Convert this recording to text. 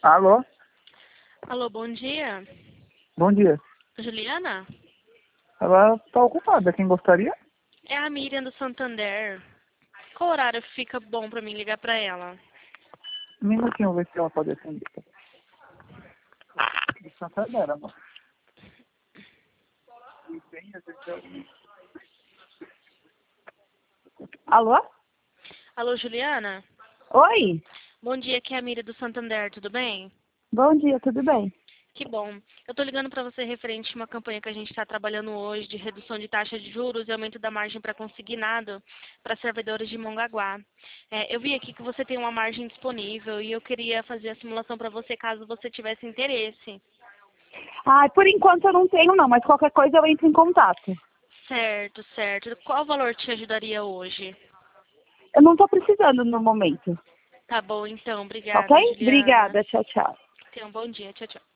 Alô? Alô, bom dia. Bom dia. Juliana? Ela tá ocupada. Quem gostaria? É a Miriam do Santander. Qual horário fica bom pra mim ligar pra ela? Um minutinho, ver se ela pode atender. De Santander, amor. Alô? Alô, Juliana? Oi? Bom dia, aqui é a Miriam do Santander, tudo bem? Bom dia, tudo bem? Que bom. Eu tô ligando pra você referente a uma campanha que a gente está trabalhando hoje de redução de taxa de juros e aumento da margem para consignado para servidores de Mongaguá. Eu vi aqui que você tem uma margem disponível e eu queria fazer a simulação para você caso você tivesse interesse. Ah, por enquanto eu não tenho não, mas qualquer coisa eu entro em contato. Certo, certo. Qual valor te ajudaria hoje? Eu não tô precisando no momento, Tá bom, então. ok? Obrigada, Juliana. Obrigada, tchau, tchau. Tenha um bom dia. Tchau, tchau.